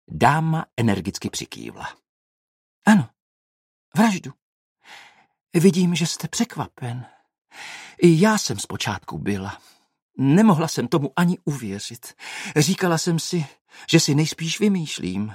Dáma energicky přikývla. Ano, vraždu. Vidím, že jste překvapen. I já jsem zpočátku byla. Nemohla jsem tomu ani uvěřit. Říkala jsem si, že si nejspíš vymýšlím.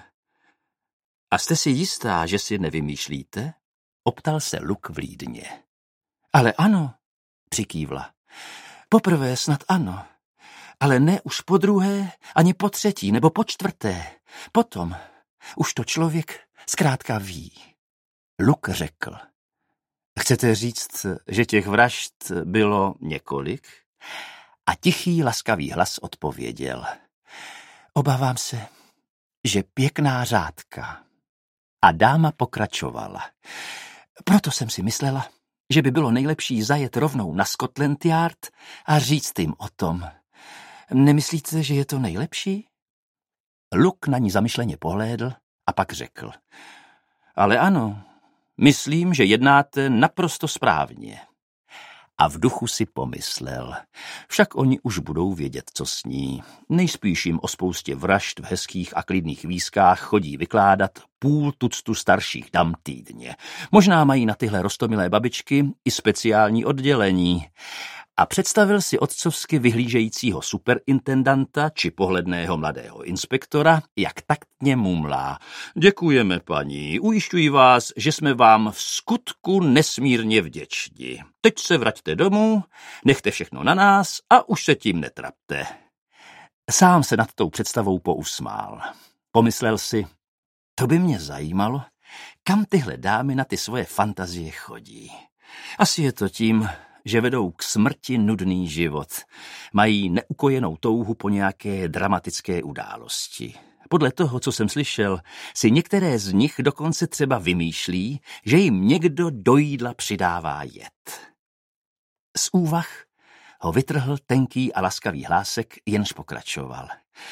A jste si jistá, že si nevymýšlíte? Optal se Luke vlídně. Ale ano, přikývla. Poprvé snad ano, ale ne už po druhé, ani po třetí nebo po čtvrté. Potom už to člověk zkrátka ví. Luke řekl. Chcete říct, že těch vražd bylo několik? A tichý, laskavý hlas odpověděl. Obávám se, že pěkná řádka. A dáma pokračovala. Proto jsem si myslela, že by bylo nejlepší zajet rovnou na Scotland Yard a říct jim o tom. Nemyslíte, že je to nejlepší? Luke na ní zamyšleně pohlédl a pak řekl. Ale ano, myslím, že jednáte naprosto správně. A v duchu si pomyslel. Však oni už budou vědět, co sní. Nejspíš jim o spoustě vražd v hezkých a klidných výzkách chodí vykládat půl tuctu starších dam týdně. Možná mají na tyhle roztomilé babičky i speciální oddělení. A představil si otcovsky vyhlížejícího superintendanta či pohledného mladého inspektora, jak taktně mumlá. Děkujeme, paní, ujišťuji vás, že jsme vám v skutku nesmírně vděční. Teď se vraťte domů, nechte všechno na nás a už se tím netrapte. Sám se nad tou představou pousmál. Pomyslel si, to by mě zajímalo, kam tyhle dámy na ty svoje fantazie chodí. Asi je to tím, že vedou k smrti nudný život. Mají neukojenou touhu po nějaké dramatické události. Podle toho, co jsem slyšel, si některé z nich dokonce třeba vymýšlí, že jim někdo do jídla přidává jed. Z úvah ho vytrhl tenký a laskavý hlásek, jenž pokračoval.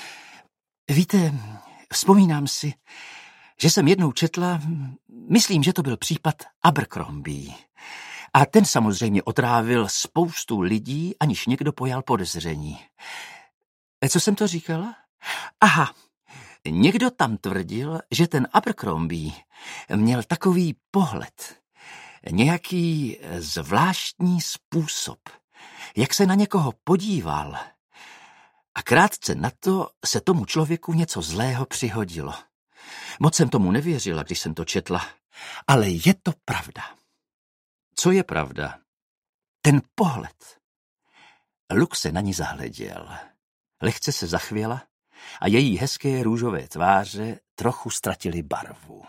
Víte, vzpomínám si, že jsem jednou četla, myslím, že to byl případ Abercrombie. A ten samozřejmě otrávil spoustu lidí, aniž někdo pojal podezření. Co jsem to říkala? Aha, někdo tam tvrdil, že ten Abercrombie měl takový pohled, nějaký zvláštní způsob, jak se na někoho podíval. A krátce na to se tomu člověku něco zlého přihodilo. Moc jsem tomu nevěřila, když jsem to četla, ale je to pravda. Co je pravda? Ten pohled. Luke se na ní zahleděl. Lehce se zachvěla a její hezké růžové tváře trochu ztratily barvu.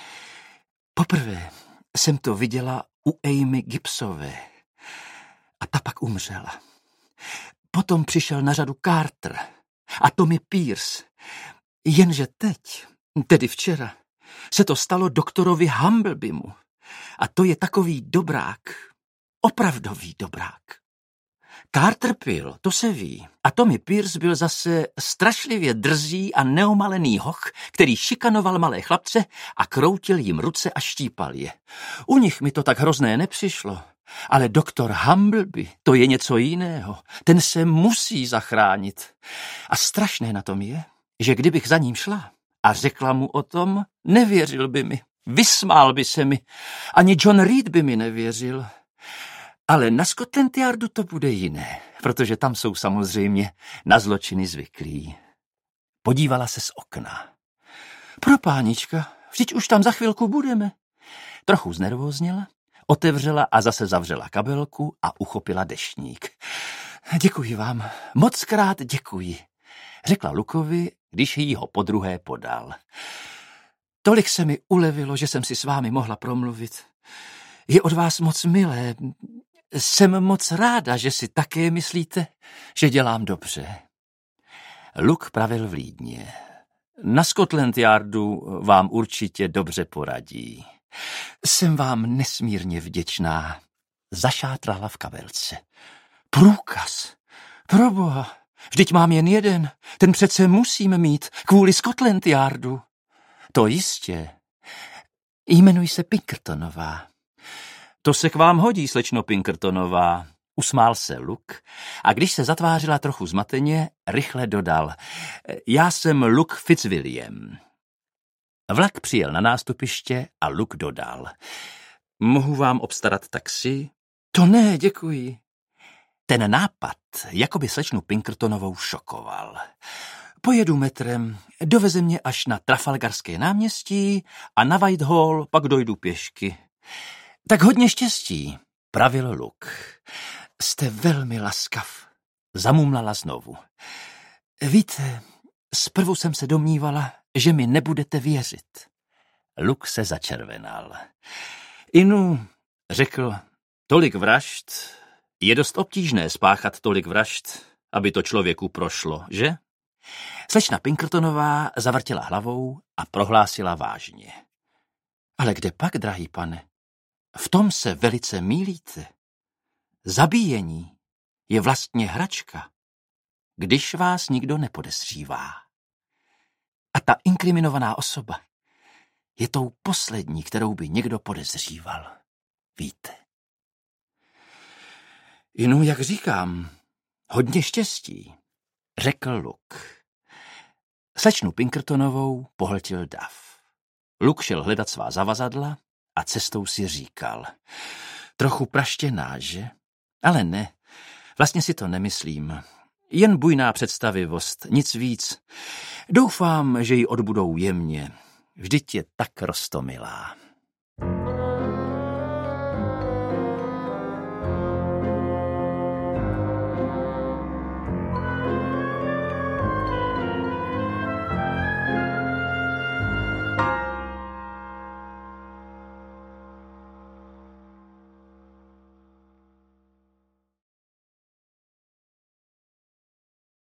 Poprvé jsem to viděla u Amy Gibbsové a ta pak umřela. Potom přišel na řadu Carter a Tommy Pierce. Jenže teď, tedy včera, se to stalo doktorovi Humblebymu. A to je takový dobrák, opravdový dobrák. Carter pil, to se ví. A Tommy Pierce byl zase strašlivě drzý a neomalený hoch, který šikanoval malé chlapce a kroutil jim ruce a štípal je. U nich mi to tak hrozné nepřišlo. Ale doktor Humbleby, to je něco jiného. Ten se musí zachránit. A strašné na tom je, že kdybych za ním šla a řekla mu o tom, nevěřil by mi. Vysmál by se mi. Ani John Reed by mi nevěřil. Ale na Scotland Yardu to bude jiné, protože tam jsou samozřejmě na zločiny zvyklí. Podívala se z okna. Propánička, vždyť už tam za chvilku budeme. Trochu znervózněla, otevřela a zase zavřela kabelku a uchopila deštník. Děkuji vám, mockrát děkuji, řekla Lukovi, když jí ho podruhé podal. Tolik se mi ulevilo, že jsem si s vámi mohla promluvit. Je od vás moc milé. Jsem moc ráda, že si také myslíte, že dělám dobře. Luke pravil vlídně. Na Scotland Yardu vám určitě dobře poradí. Jsem vám nesmírně vděčná. Zašátrala v kabelce. Průkaz. Proboha, vždyť mám jen jeden. Ten přece musím mít kvůli Scotland Yardu. To jistě. Jmenuji se Pinkertonová. To se k vám hodí, slečno Pinkertonová, usmál se Luke a když se zatvářila trochu zmateně, rychle dodal. Já jsem Luke Fitzwilliam. Vlak přijel na nástupiště a Luke dodal. Mohu vám obstarat taxi? To ne, děkuji. Ten nápad jakoby slečnu Pinkertonovou šokoval. Pojedu metrem, doveze mě až na Trafalgarské náměstí a na Whitehall pak dojdu pěšky. Tak hodně štěstí, pravil Luke. Jste velmi laskav, zamumlala znovu. Víte, zprvu jsem se domnívala, že mi nebudete věřit. Luke se začervenal. Inu, řekl, tolik vražd, je dost obtížné spáchat tolik vražd, aby to člověku prošlo, že? Slečna Pinkertonová zavrtěla hlavou a prohlásila vážně. Ale kde pak, drahý pane? V tom se velice mýlíte. Zabíjení je vlastně hračka, když vás nikdo nepodezřívá. A ta inkriminovaná osoba je tou poslední, kterou by někdo podezříval. Víte. Inu, jak říkám, hodně štěstí, řekl Luke. Slečnu Pinkertonovou pohltil dav. Luke šel hledat svá zavazadla a cestou si říkal. Trochu praštěná, že? Ale ne, vlastně si to nemyslím. Jen bujná představivost, nic víc. Doufám, že ji odbudou jemně. Vždyť je tak roztomilá.